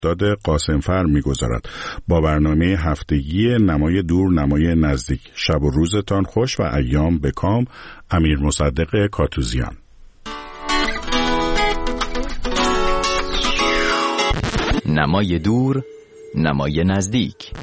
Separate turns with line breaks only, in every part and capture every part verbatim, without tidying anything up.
مهرداد قاسمفر می‌گذارد. با برنامه هفتگی نمای دور نمای نزدیک. شب و روزتان خوش و ایام بکام. امیر مصدق کاتوزیان.
نمای دور نمای نزدیک.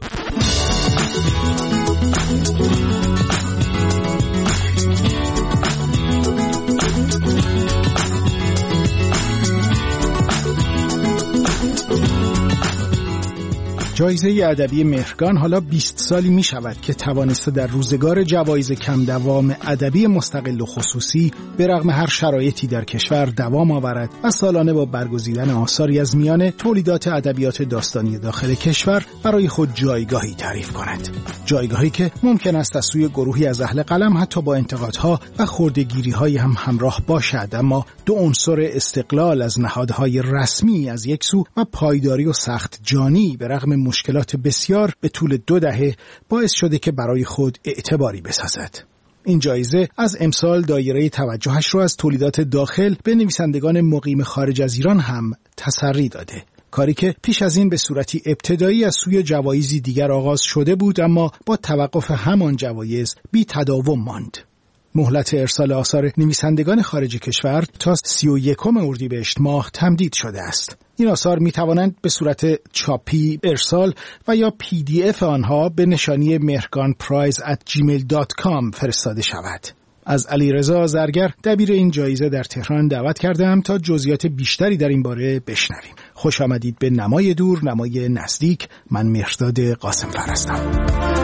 جایزه ادبی مهرگان حالا بیست سالی می شود که توانسته در روزگار جوایز کم دوام ادبی مستقل و خصوصی به رغم هر شرایطی در کشور دوام آورد و سالانه با برگزیدن آثاری از میان تولیدات ادبیات داستانی داخل کشور برای خود جایگاهی تعریف کند. جایگاهی که ممکن است از سوی گروهی از اهل قلم حتی با انتقادها و خردگیری‌هایی هم همراه باشد، اما دو عنصر استقلال از نهادهای رسمی از یک سو و پایداری و سخت جانی به رغم مشکلات بسیار به طول دو دهه باعث شده که برای خود اعتباری بسازد. این جایزه از امسال دایره توجهش رو از تولیدات داخل به نویسندگان مقیم خارج از ایران هم تسری داده. کاری که پیش از این به صورتی ابتدایی از سوی جوایزی دیگر آغاز شده بود، اما با توقف همان جوایز بی تداوم ماند. مهلت ارسال آثار نویسندگان خارج کشور تا سی و یکم اردیبهشت ماه تمدید شده است. این آثار می توانند به صورت چاپی ارسال و یا پی دی اف آنها به نشانی مهرگان پرایز ات جیمیل دات کام فرستاده شود. از علیرضا زرگر دبیر این جایزه در تهران دعوت کردم تا جزئیات بیشتری در این باره بشنویم. خوش آمدید به نمای دور نمای نزدیک. من مهرداد قاسمفر هستم.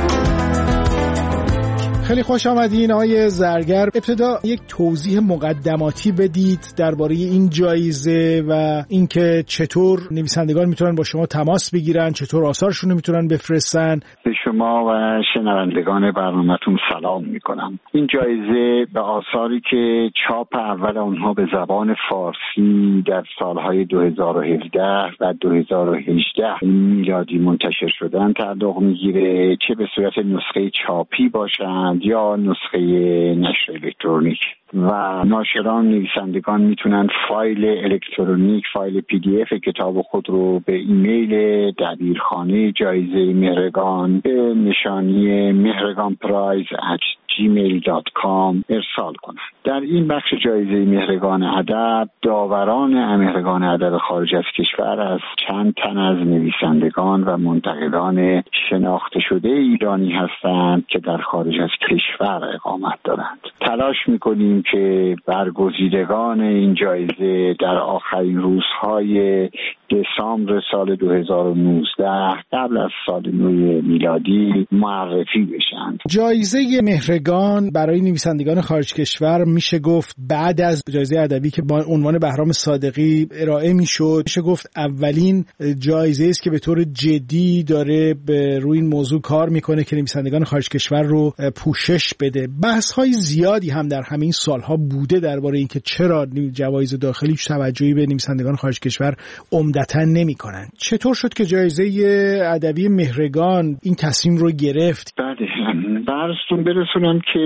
خیلی خوش آمدین آقای زرگر. ابتدا یک توضیح مقدماتی بدید درباره این جایزه و اینکه چطور نویسندگان میتونن با شما تماس بگیرن، چطور آثارشون رو میتونن بفرستن.
به شما و شنوندگان برنامه‌تون سلام میکنم. این جایزه به آثاری که چاپ اول اونها به زبان فارسی در سالهای دو هزار و هفده و دو هزار و هجده میلادی منتشر شدن تعلق میگیره، چه به صورت نسخه چاپی باشند یا نسخه نشر الکترونیک. و ناشران نویسندگان میتونن فایل الکترونیک، فایل پی دی اف کتاب خود رو به ایمیل دبیرخانه جایزه مهرگان به نشانی مهرگان پرایز ات جیمیل دات کام ارسال کنند. در این بخش جایزه مهرگان ادب داوران مهرگان ادب خارج از کشور از چند تن از نویسندگان و منتقدان شناخته شده ایرانی هستند که در خارج از کشور اقامت دارند. تلاش میکنیم که برگزیدگان این جایزه در آخرین روزهای دسامبر سال دو هزار و نوزده قبل از سال نو میلادی معرفی بشند.
جایزه مهرگان برای نویسندگان خارج کشور میشه گفت بعد از جایزه ادبی که با عنوان بهرام صادقی ارائه میشد، میشه گفت اولین جایزه است که به طور جدی داره به روی این موضوع کار میکنه که نویسندگان خارج کشور رو پوشش بده. بحث‌های زیادی هم در همین سالها بوده درباره اینکه چرا جوایز داخلی توجهی به نویسندگان خارج کشور عمدتاً نمی‌کنن. چطور شد که جایزه ادبی مهرگان این تصمیم رو گرفت؟
بله، براتون برسونم که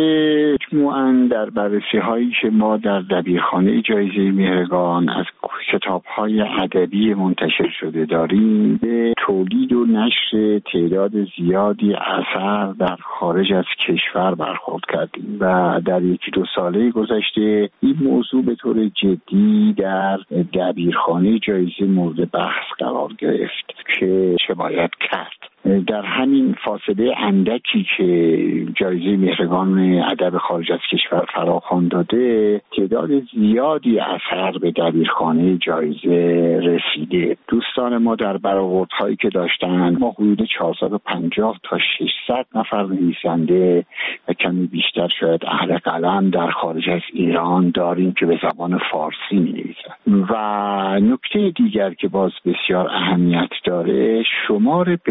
مجموعاً در بررسی‌هایی که ما در دبیرخانه جایزه مهرگان از کتاب‌های ادبی منتشر شده داریم، به تولید و نشر تعداد زیادی اثر در خارج از کشور برخورد کردیم و در یکی دو ساله گذشته این موضوع به طور جدی در دبیرخانه جایزه مورد بحث قرار گرفت که چه باید کرد. در همین فاصله اندکی که جایزه مهرگان ادب خارج از کشور فراخوان داده، تعداد زیادی اثر به دبیرخانه جایزه رسیده. دوستان ما در برآوردهایی که داشتن، ما حدود چهارصد و پنجاه تا ششصد نفر نویسنده و کمی بیشتر شاید اهل قلم در خارج از ایران داریم که به زبان فارسی می‌نویسند. و نکته دیگر که باز بسیار اهمیت داره، شمار بسیار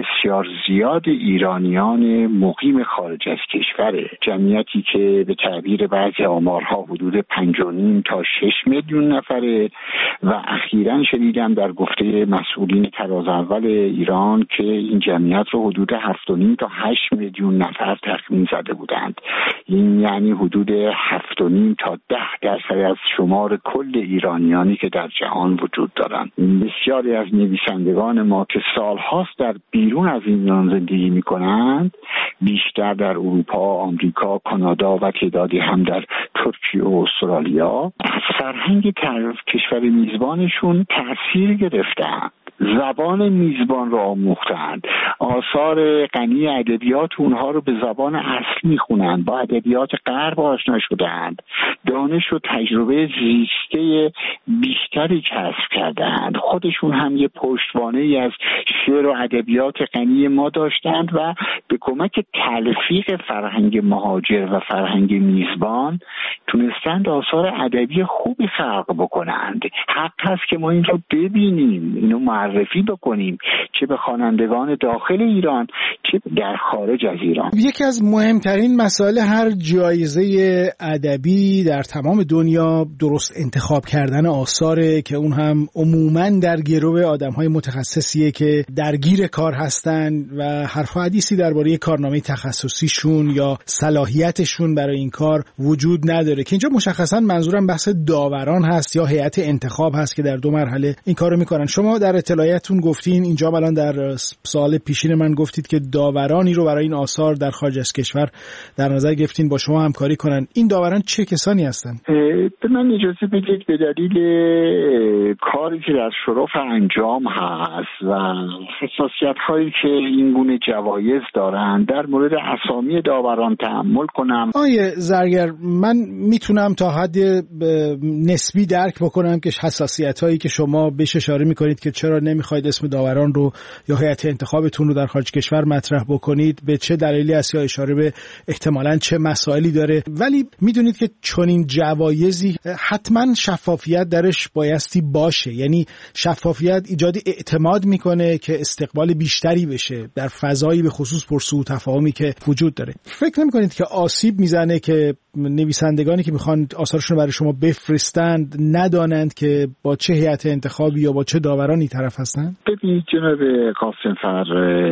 بسیار زیاد ایرانیان مقیم خارج از کشوره، جمعیتی که به تعبیر بعضی آمارها حدود پنج و نیم تا شش میلیون نفره و اخیراً شنیدم در گفته مسئولین تراز اول ایران که این جمعیت رو حدود هفت و نیم تا هشت میلیون نفر تخمین زده بودند. این یعنی حدود هفت و نیم تا ده درصد از شمار کل ایرانیانی که در جهان وجود دارند. بسیاری از نویسندگان ما که سالهاست در بیرون از ایران زندگی می‌کنند، بیشتر در اروپا، آمریکا، کانادا و تعدادی هم در ترکیه و استرالیا، از فرهنگ کشور میزبانشون تأثیر گرفتند. زبان میزبان را آموختند، آثار غنی ادبیات اونها رو به زبان اصلی میخونند، با ادبیات غرب آشنا شدند، دانش و تجربه زیسته بیشتری کسب کردند. خودشون هم یه پشتوانه ای از شعر و ادبیات غنی ما داشتند و به کمک تلفیق فرهنگ مهاجر و فرهنگ میزبان تونستند آثار ادبی خوبی خلق بکنند. حق هست که ما این رو ببینیم، اینو معرفی بکنیم، چه به خوانندگان داخل ایران چه در خارج از ایران.
یکی از مهمترین مسائل هر جایزه ادبی در تمام دنیا درست انتخاب کردن آثاره که اون هم عموماً در گرو آدم‌های متخصصیه که درگیر کار هستن و حرف و حدیثی درباره کارنامه تخصصیشون یا صلاحیتشون برای این کار وجود نداره، که اینجا مشخصاً منظورم بحث داوران هست یا هیئت انتخاب هست که در دو مرحله این کارو میکنن. شما در اطلاعاتتون گفتین، اینجا الان در سوال پیشین من گفتید که داورانی رو برای این آثار در خارج از کشور در نظر گرفتین با شما همکاری کنن. این داوران چه کسانی هستن؟
به من اجازه بدید به دلیل کاری که در شرف انجام هست و حساسیت هایی که این گونه جوایز دارن در مورد اسامی داوران تأمل کنم.
آیه زرگر، من میتونم تا حد نسبی درک بکنم که حساسیت هایی که شما بهش اشاره میکنید که چرا نمیخواید اسم داوران رو یا هیئت انتخابتون رو در خارج کشور مطرح بکنید به چه دلیلی است یا اشاره به احتمالاً چه مسائلی داره، ولی میدونید که چنین جوایزی حتما شفافیت درش بایستی باشه. یعنی شفافیت ایجاد اعتماد میکنه که استقبال بیشتری بشه در فضایی به خصوص پرسو و تفاهمی که وجود داره. فکر نمیکنید که آسیب میزنه که نویسندگانی که میخوان آثارشون رو برای شما بفرستند ندانند که با چه هیئت انتخابی یا با چه داورانی طرف هستن؟
ببینید جناب قاسم‌فر،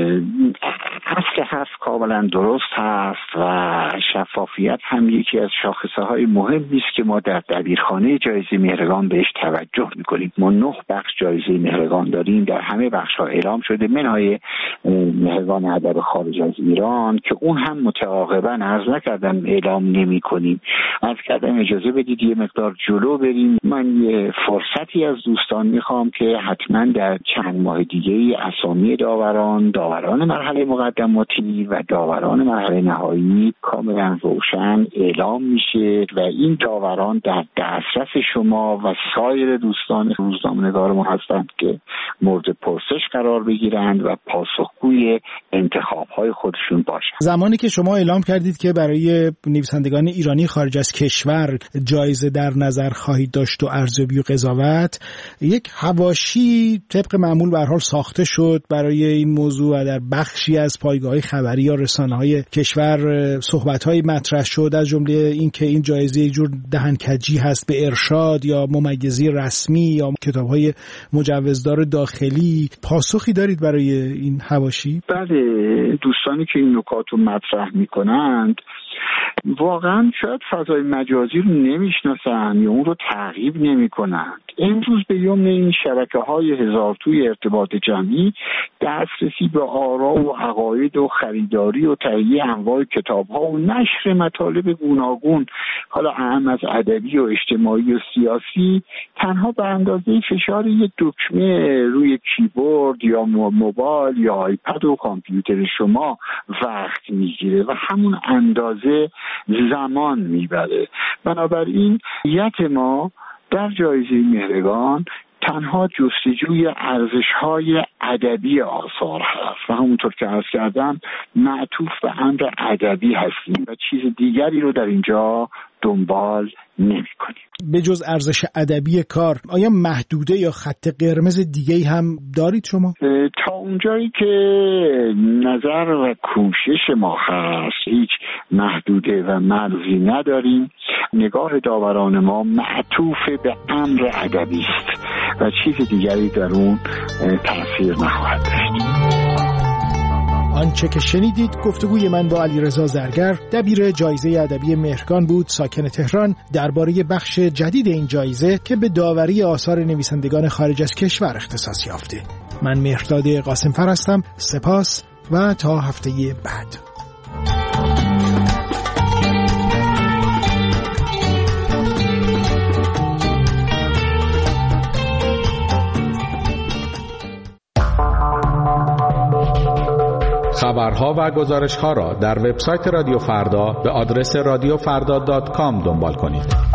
اصل حرف کاملا درست هست و شفافیت هم یکی از شاخصه های مهمی است که ما در دبیرخانه جایزه مهرگان بهش توجه میکنیم. ما نه بخش جایزه مهرگان داریم، در همه بخش ها اعلام شده منهای مهرگان ادب خارج از ایران که اون هم متعاقبا عرض نکردم اعلام نمی کنیم. عرض کردم اجازه بدید یه مقدار جلو بریم. من یه فرصتی از دوستان میخوام که حتما در چند ماه دیگه اسامی داوران، داوران مرحله مقدماتی و داوران مرحله نهایی کاملا روشن اعلام میشه و این داوران در دسترس شما و سایر دوستان روزنامه‌نگار ما هستند که مورد پرسش قرار بگیرند و پاسخگوی انتخاب‌های خودشون باشند.
زمانی که شما اعلام کردید که برای نویسندگان ایرانی خارج از کشور جایزه در نظر خواهید داشت و ارزیابی و قضاوت، یک حواشی طبق معمول به هر حال ساخته شد برای این موضوع و در بخشی از پایگاه‌های خبری یا رسانه‌های کشور صحبت‌های مطرح شد، از جمله این که این جایزه یک جور دهنکجی هست به ارشاد یا ممیزی رسمی یا کتاب‌های مجوزدار داخلی. پاسخی دارید برای این حواشی؟
بله، دوستانی که این نکات رو مطرح می‌کنند واقعا شاید فضای مجازی رو نمیشناسن یا اون رو تعقیب نمی کنند. امروز به یمن این شبکه های هزار توی ارتباط جمعی دسترسی به آرا و عقاید و خریداری و تهیه انواع کتاب ها و نشر مطالب گوناگون، حالا اهم از ادبی و اجتماعی و سیاسی، تنها به اندازه فشار یک دکمه روی کیبورد یا موبایل یا آیپد و کامپیوتر شما وقت میگیره و همون اندازه زمان میبره. بنابراین نیت ما در جایزه مهرگان تنها جستجوی ارزش‌های ادبی آثار هست و همونطور که عرض کردم معطوف به امر ادبی هستیم و چیز دیگری رو در اینجا دنبال نمی‌کنیم.
به جز ارزش ادبی کار آیا محدوده یا خط قرمز دیگه‌ای هم دارید شما؟
تا اونجایی که نظر و کوشش ما هست هیچ محدوده و مرزی نداریم. نگاه داوران ما معطوف به امر ادبی است و چیز دیگری در اون تأثیر نخواهد داشت.
آنچه که شنیدید گفتگوی من با علیرضا زرگر، دبیر جایزه ادبی مهرگان بود، ساکن تهران، درباره بخش جدید این جایزه که به داوری آثار نویسندگان خارج از کشور اختصاص یافته. من مهرداد قاسمفر هستم. سپاس و تا هفته بعد.
خبرها و گزارش‌ها را در وبسایت رادیو فردا به آدرس رادیو فردا دات کام دنبال کنید.